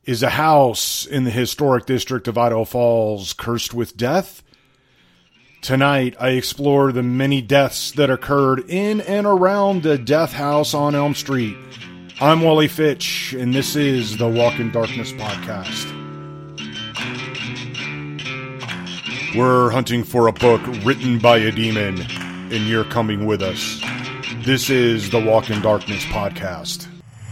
Is a house in the historic district of Idaho Falls cursed with death? Tonight, I explore the many deaths that occurred in and around the Death House on Elm Street. I'm Wally Fitch, and this is the Walk in Darkness podcast. We're hunting for a book written by a demon, and you're coming with us. This is the Walk in Darkness podcast.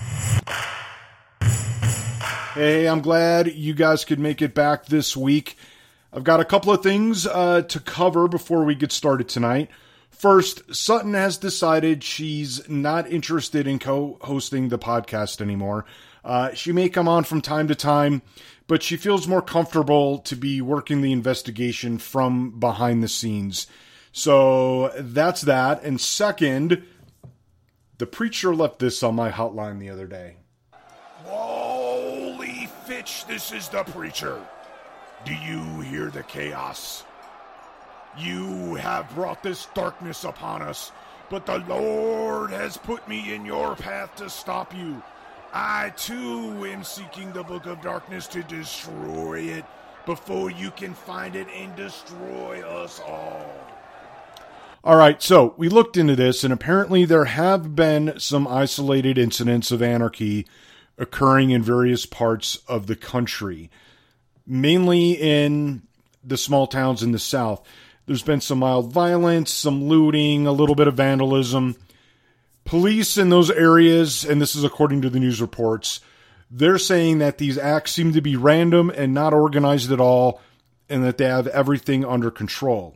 Hey, I'm glad you guys could make it back this week. I've got a couple of things to cover before we get started tonight. First, Sutton has decided she's not interested in co-hosting the podcast anymore. She may come on from time to time, but she feels more comfortable to be working the investigation from behind the scenes. So that's that. And second, the preacher left this on my hotline the other day. Holy Fitch, this is the preacher. Do you hear the chaos? You have brought this darkness upon us, but the Lord has put me in your path to stop you. I, too, am seeking the book of darkness to destroy it before you can find it and destroy us all. All right, so we looked into this, and apparently there have been some isolated incidents of anarchy occurring in various parts of the country, mainly in the small towns in the South. There's been some mild violence, some looting, a little bit of vandalism. Police in those areas, and this is according to the news reports, they're saying that these acts seem to be random and not organized at all, and that they have everything under control.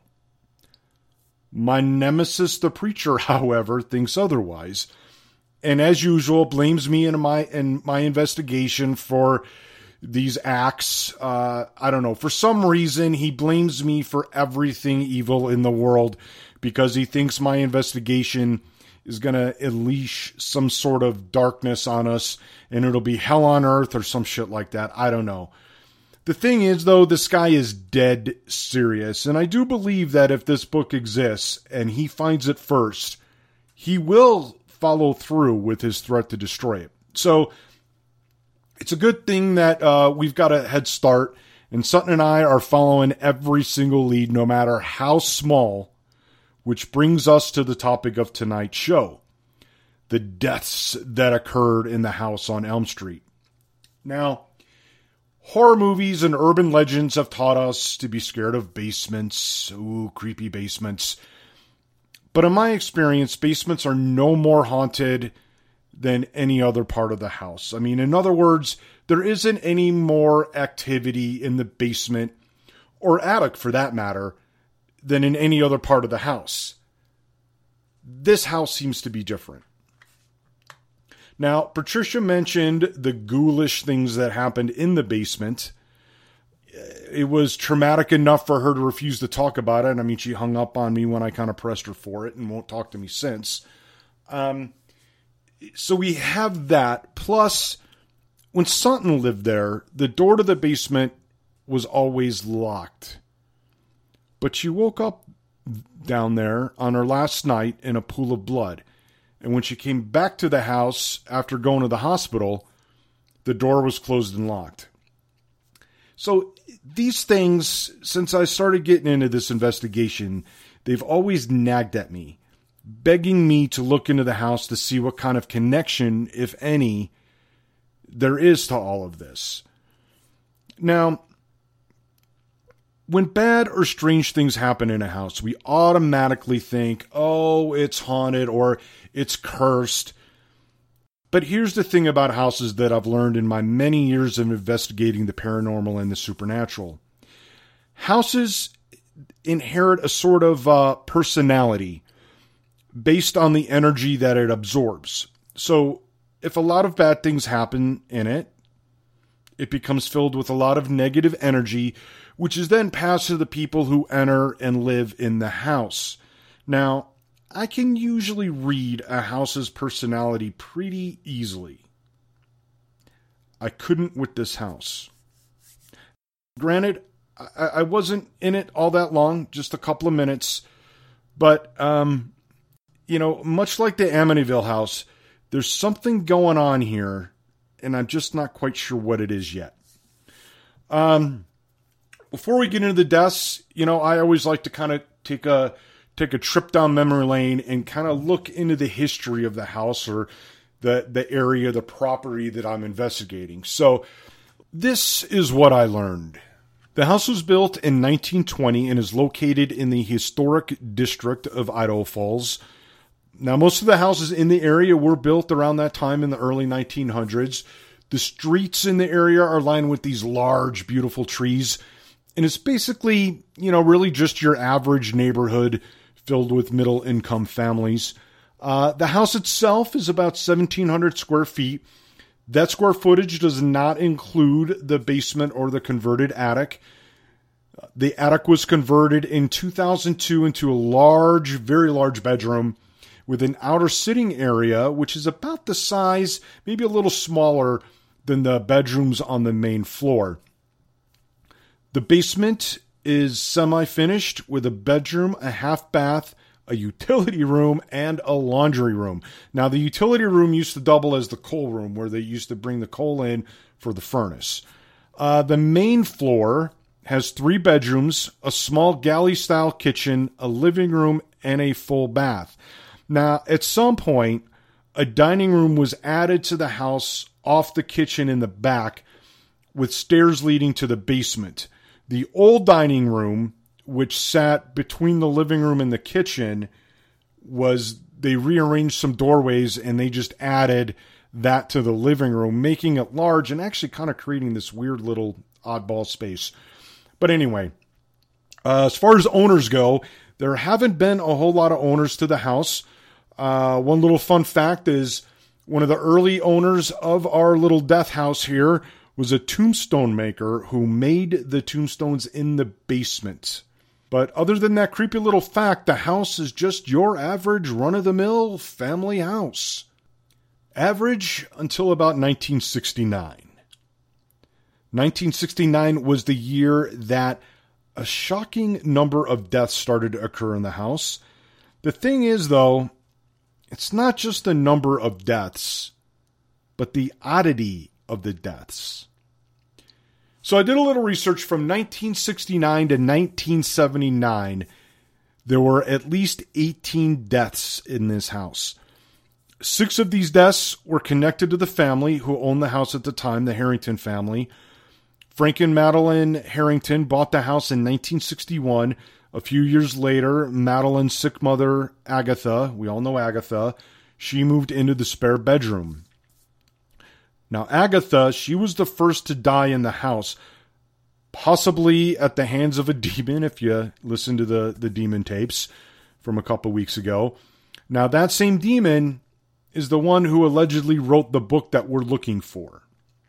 My nemesis, the preacher, however, thinks otherwise, and as usual, blames me in my investigation for these acts. I don't know. For some reason, he blames me for everything evil in the world because he thinks my investigation is going to unleash some sort of darkness on us, and it'll be hell on earth or some shit like that. I don't know. The thing is, though, this guy is dead serious, and I do believe that if this book exists and he finds it first, he will follow through with his threat to destroy it. So it's a good thing that we've got a head start, and Sutton and I are following every single lead, no matter how small, which brings us to the topic of tonight's show, the deaths that occurred in the house on Elm Street. Now, horror movies and urban legends have taught us to be scared of basements. Ooh, creepy basements. But in my experience, basements are no more haunted than any other part of the house. I mean, in other words, there isn't any more activity in the basement, or attic for that matter, than in any other part of the house. This house seems to be different. Now, Patricia mentioned the ghoulish things that happened in the basement. It was traumatic enough for her to refuse to talk about it. I mean, she hung up on me when I kind of pressed her for it and won't talk to me since. So we have that. Plus, when Sutton lived there, the door to the basement was always locked. But she woke up down there on her last night in a pool of blood. And when she came back to the house after going to the hospital, the door was closed and locked. So these things, since I started getting into this investigation, they've always nagged at me, begging me to look into the house to see what kind of connection, if any, there is to all of this. Now, when bad or strange things happen in a house, we automatically think, oh, it's haunted or it's cursed. But here's the thing about houses that I've learned in my many years of investigating the paranormal and the supernatural. Houses inherit a sort of personality based on the energy that it absorbs. So if a lot of bad things happen in it, it becomes filled with a lot of negative energy, which is then passed to the people who enter and live in the house. Now, I can usually read a house's personality pretty easily. I couldn't with this house. Granted, I wasn't in it all that long, just a couple of minutes, but, much like the Amityville house, there's something going on here, and I'm just not quite sure what it is yet. Before we get into the deaths, I always like to kind of take a trip down memory lane and kind of look into the history of the house or the area, the property that I'm investigating. So this is what I learned. The house was built in 1920 and is located in the historic district of Idaho Falls. Now, most of the houses in the area were built around that time in the early 1900s. The streets in the area are lined with these large, beautiful trees. And it's basically, really just your average neighborhood filled with middle-income families. The house itself is about 1,700 square feet. That square footage does not include the basement or the converted attic. The attic was converted in 2002 into a large, very large bedroom with an outer sitting area, which is about the size, maybe a little smaller than the bedrooms on the main floor. The basement is semi-finished with a bedroom, a half bath, a utility room, and a laundry room. Now, the utility room used to double as the coal room, where they used to bring the coal in for the furnace. The main floor has 3 bedrooms, a small galley-style kitchen, a living room, and a full bath. Now, at some point, a dining room was added to the house off the kitchen in the back with stairs leading to the basement. The old dining room, which sat between the living room and the kitchen, they rearranged some doorways and they just added that to the living room, making it large and actually kind of creating this weird little oddball space. But anyway, as far as owners go, there haven't been a whole lot of owners to the house. One little fun fact is one of the early owners of our little death house here was a tombstone maker who made the tombstones in the basement. But other than that creepy little fact, the house is just your average run-of-the-mill family house. Average until about 1969. 1969 was the year that a shocking number of deaths started to occur in the house. The thing is, though, it's not just the number of deaths, but the oddity of the deaths. So I did a little research from 1969 to 1979. There were at least 18 deaths in this house. 6 of these deaths were connected to the family who owned the house at the time, the Harrington family. Frank and Madeline Harrington bought the house in 1961. A few years later, Madeline's sick mother, Agatha, we all know Agatha, she moved into the spare bedroom. Now, Agatha, she was the first to die in the house, possibly at the hands of a demon, if you listen to the demon tapes from a couple weeks ago. Now, that same demon is the one who allegedly wrote the book that we're looking for.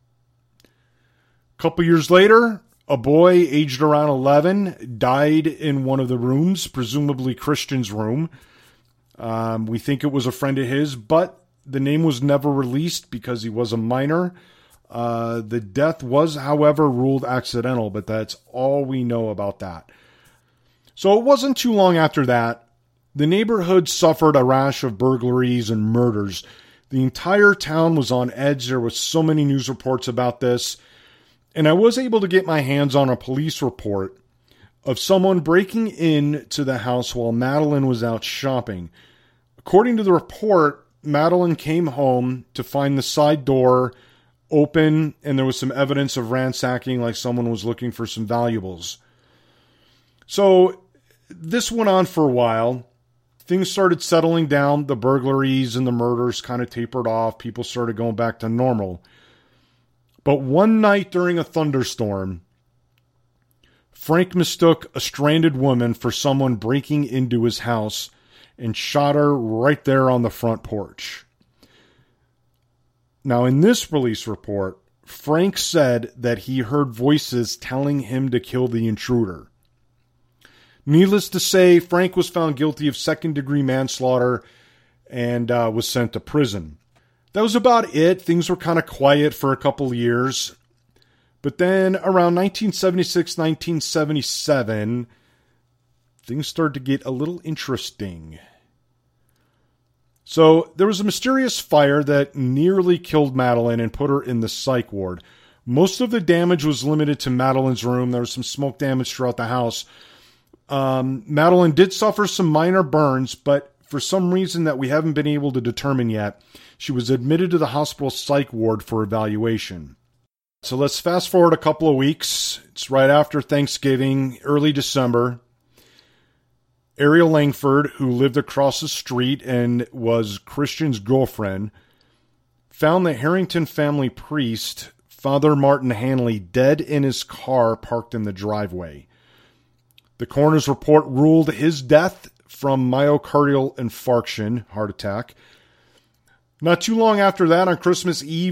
A couple years later, a boy aged around 11 died in one of the rooms, presumably Christian's room. We think it was a friend of his, but the name was never released because he was a minor. The death was, however, ruled accidental, but that's all we know about that. So it wasn't too long after that, the neighborhood suffered a rash of burglaries and murders. The entire town was on edge. There were so many news reports about this. And I was able to get my hands on a police report of someone breaking into the house while Madeline was out shopping. According to the report, Madeline came home to find the side door open and there was some evidence of ransacking, like someone was looking for some valuables. So this went on for a while. Things started settling down. The burglaries and the murders kind of tapered off. People started going back to normal. But one night during a thunderstorm, Frank mistook a stranded woman for someone breaking into his house and shot her right there on the front porch. Now, in this police report, Frank said that he heard voices telling him to kill the intruder. Needless to say, Frank was found guilty of second-degree manslaughter and was sent to prison. That was about it. Things were kind of quiet for a couple of years. But then around 1976, 1977, things started to get a little interesting. So there was a mysterious fire that nearly killed Madeline and put her in the psych ward. Most of the damage was limited to Madeline's room. There was some smoke damage throughout the house. Madeline did suffer some minor burns, but for some reason that we haven't been able to determine yet, she was admitted to the hospital psych ward for evaluation. So let's fast forward a couple of weeks. It's right after Thanksgiving, early December. Ariel Langford, who lived across the street and was Christian's girlfriend, found the Harrington family priest, Father Martin Hanley, dead in his car parked in the driveway. The coroner's report ruled his death from myocardial infarction, heart attack. Not too long after that, on Christmas Eve,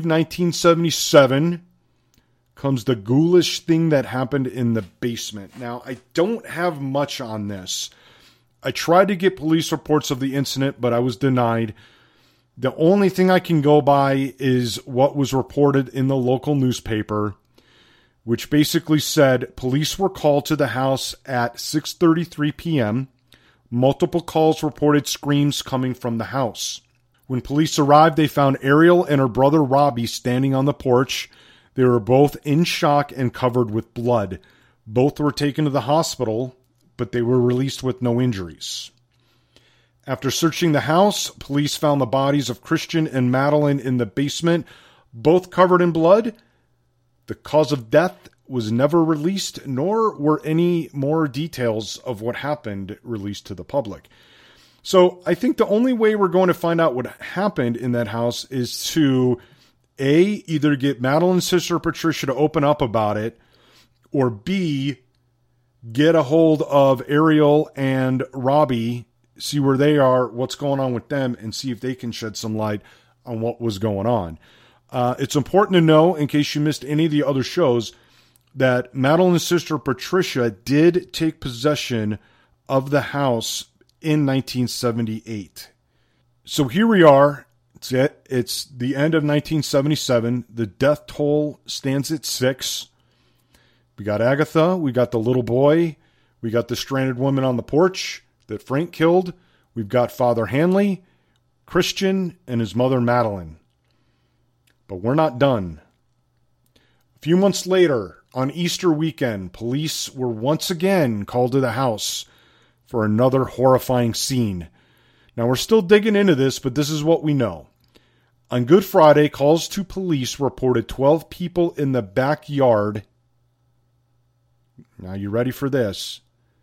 1977, comes the ghoulish thing that happened in the basement. Now, I don't have much on this. I tried to get police reports of the incident, but I was denied. The only thing I can go by is what was reported in the local newspaper, which basically said police were called to the house at 6:33 p.m. Multiple calls reported screams coming from the house. When police arrived, they found Ariel and her brother Robbie standing on the porch. They were both in shock and covered with blood. Both were taken to the hospital, but they were released with no injuries. After searching the house, police found the bodies of Christian and Madeline in the basement, both covered in blood. The cause of death was never released, nor were any more details of what happened released to the public. So I think the only way we're going to find out what happened in that house is to, A, either get Madeline's sister Patricia to open up about it, or B, get a hold of Ariel and Robbie, see where they are, what's going on with them, and see if they can shed some light on what was going on. It's important to know, in case you missed any of the other shows, that Madeline's sister Patricia did take possession of the house in 1978. So here we are. It's the end of 1977. The death toll stands at 6. We got Agatha, we got the little boy, we got the stranded woman on the porch that Frank killed, we've got Father Hanley, Christian, and his mother Madeline. But we're not done. A few months later, on Easter weekend, police were once again called to the house for another horrifying scene. Now, we're still digging into this, but this is what we know. On Good Friday, calls to police reported 12 people in the backyard. Now, you ready for this?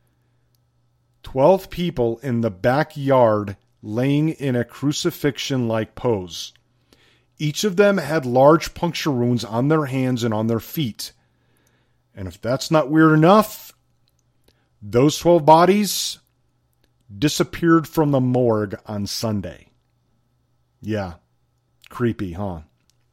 12 people in the backyard laying in a crucifixion-like pose. Each of them had large puncture wounds on their hands and on their feet. And if that's not weird enough, those 12 bodies disappeared from the morgue on Sunday. Yeah, creepy, huh?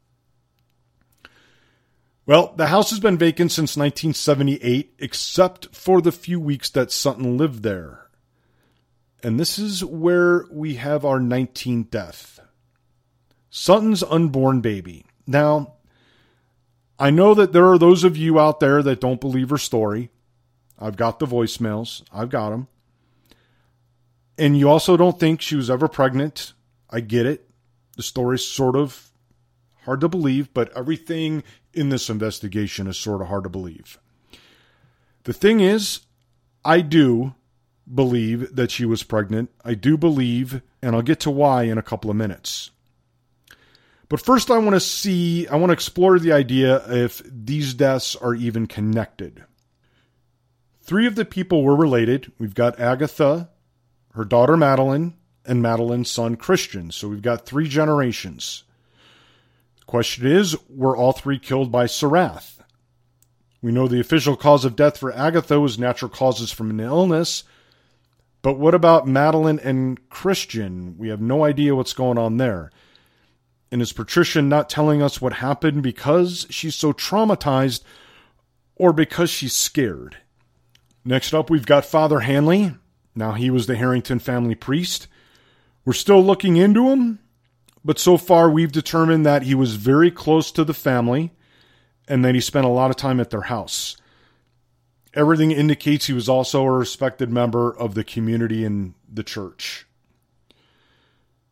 Well, the house has been vacant since 1978, except for the few weeks that Sutton lived there. And this is where we have our 19th death. Sutton's unborn baby. Now, I know that there are those of you out there that don't believe her story. I've got the voicemails. I've got them. And you also don't think she was ever pregnant. I get it. The story's sort of hard to believe, but everything in this investigation is sort of hard to believe. The thing is, I do believe that she was pregnant. I do believe, and I'll get to why in a couple of minutes. But first I want to explore the idea if these deaths are even connected. 3 of the people were related. We've got Agatha, her daughter Madeline, and Madeline's son Christian. So we've got 3 generations. The question is, were all 3 killed by Sarath? We know the official cause of death for Agatha was natural causes from an illness. But what about Madeline and Christian? We have no idea what's going on there. And is Patricia not telling us what happened because she's so traumatized or because she's scared? Next up, we've got Father Hanley. Now, he was the Harrington family priest. We're still looking into him, but so far we've determined that he was very close to the family and that he spent a lot of time at their house. Everything indicates he was also a respected member of the community and the church.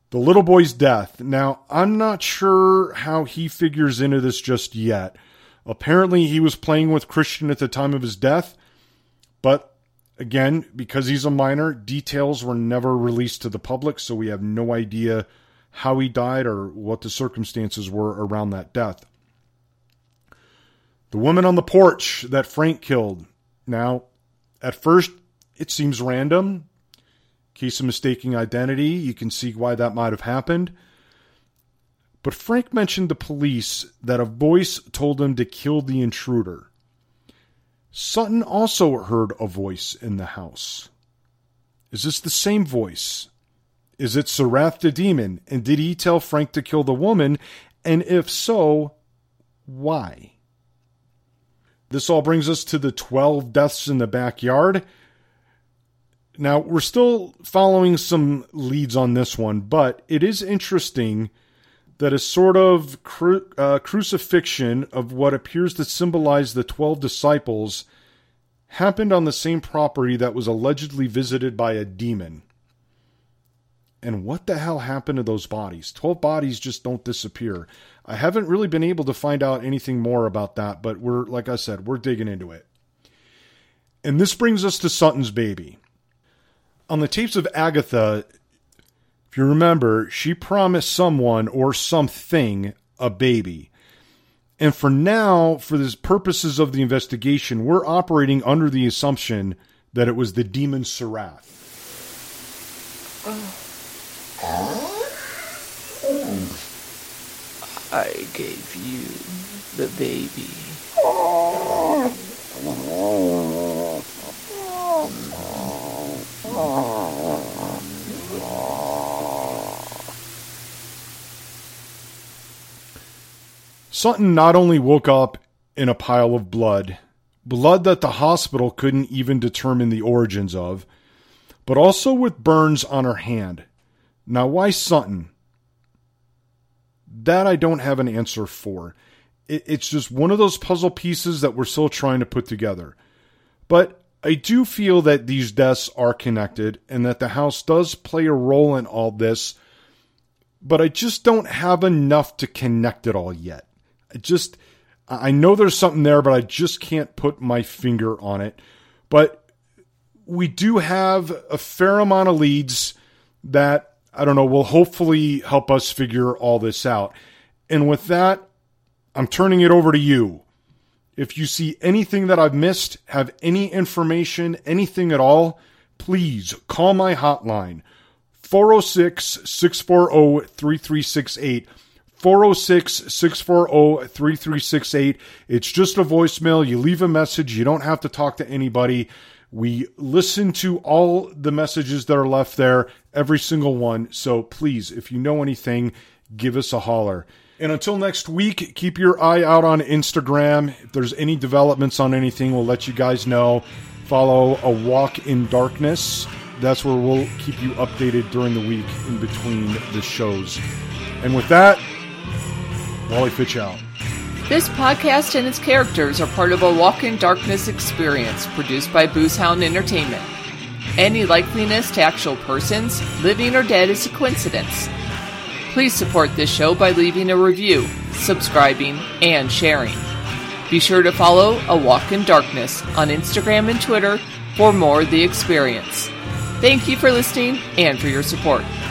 The little boy's death. Now, I'm not sure how he figures into this just yet. Apparently, he was playing with Christian at the time of his death, but again, because he's a minor, details were never released to the public, so we have no idea how he died or what the circumstances were around that death. The woman on the porch that Frank killed. Now, at first, it seems random. Case of mistaking identity. You can see why that might have happened. But Frank mentioned to police that a voice told him to kill the intruder. Sutton also heard a voice in the house. Is this the same voice? Is it Sarath the demon? And did he tell Frank to kill the woman? And if so, why? This all brings us to the 12 deaths in the backyard. Now, we're still following some leads on this one, but it is interesting that a sort of crucifixion of what appears to symbolize the 12 disciples happened on the same property that was allegedly visited by a demon. And what the hell happened to those bodies? 12 bodies just don't disappear. I haven't really been able to find out anything more about that, but like I said, we're digging into it. And this brings us to Sutton's baby. On the tapes of Agatha, if you remember, she promised someone or something a baby. And for now, for the purposes of the investigation, we're operating under the assumption that it was the demon Sarath. I gave you the baby. Sutton not only woke up in a pile of blood that the hospital couldn't even determine the origins of, but also with burns on her hand. Now, why Sutton? That I don't have an answer for. It's just one of those puzzle pieces that we're still trying to put together. But I do feel that these deaths are connected and that the house does play a role in all this, but I just don't have enough to connect it all yet. I know there's something there, but I just can't put my finger on it. But we do have a fair amount of leads that, I don't know, will hopefully help us figure all this out. And with that, I'm turning it over to you. If you see anything that I've missed, have any information, anything at all, please call my hotline, 406-640-3368. 406-640-3368. It's just a voicemail. You leave a message. You don't have to talk to anybody. We listen to all the messages that are left there, every single one. So please, if you know anything, give us a holler. And until next week, keep your eye out on Instagram. If there's any developments on anything, we'll let you guys know. Follow A Walk in Darkness. That's where we'll keep you updated during the week in between the shows. And with that, Wally Fitch out. This podcast and its characters are part of A Walk in Darkness experience produced by Boozehound Entertainment. Any likeliness to actual persons, living or dead, is a coincidence. Please support this show by leaving a review, subscribing, and sharing. Be sure to follow A Walk in Darkness on Instagram and Twitter for more of the experience. Thank you for listening and for your support.